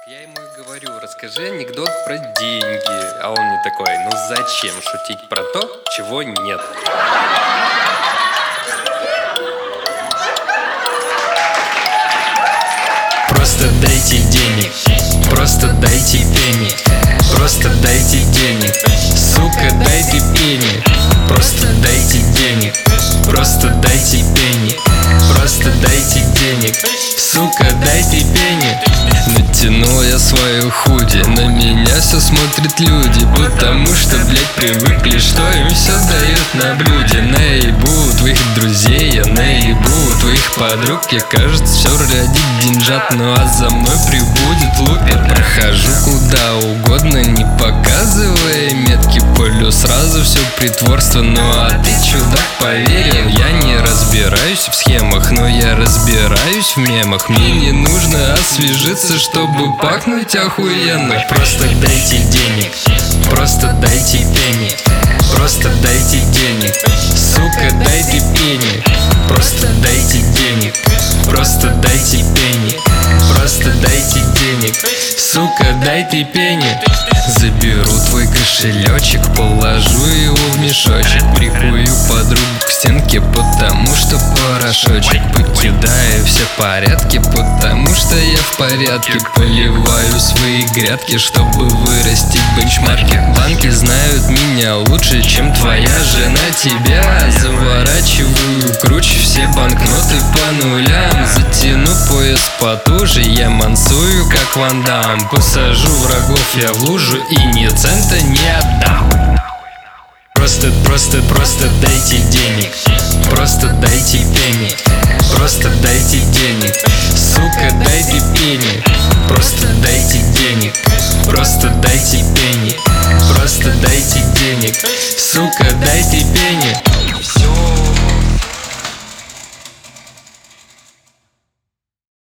Я ему и говорю, расскажи анекдот про деньги. А он мне такой, ну зачем шутить про то, чего нет? Просто дайте денег, просто дайте пени, просто дайте денег, сука, дайте пени, просто дайте денег, просто дайте пени, просто дайте денег, сука, дайте пени. Натянул я свою худи, на меня все смотрят люди, потому что, блять, привыкли, что им все дают на блюде. Наебу твоих друзей, я наебу твоих подруг, я, кажется, все ради деньжат, ну а за мной прибудет лупер. Прохожу куда угодно, не показывая метки, полю сразу все притворство. Ну а ты, чудак, поверил? Я не разбираюсь в схемах, но я разбираюсь в мемах. Мне не нужно освежиться, чтобы пахнуть охуенно. Просто дайте денег, просто дайте пени, просто дайте денег, сука, дайте пени, просто дайте денег, просто дайте пени, просто дайте денег, сука, дайте пени. Заберу твой кошелечек, положу его в мешочек, прикую подругу к стенке, потому что порошочек. Покидаю все порядки, потому что я в порядке. Поливаю свои грядки, чтобы вырастить бенчмарки. Банки знают меня лучше, чем твоя жена тебя. Заворачиваю круче все банкноты по нулям. Затяну пояс потуже, я мансую как Ван Дам. Посажу врагов я в лужу и ни цента не отдам. Просто дайте денег, просто дайте пени, просто дайте денег, сука, дайте пени, просто дайте денег, просто дайте пени, просто дайте денег, сука, дайте пени.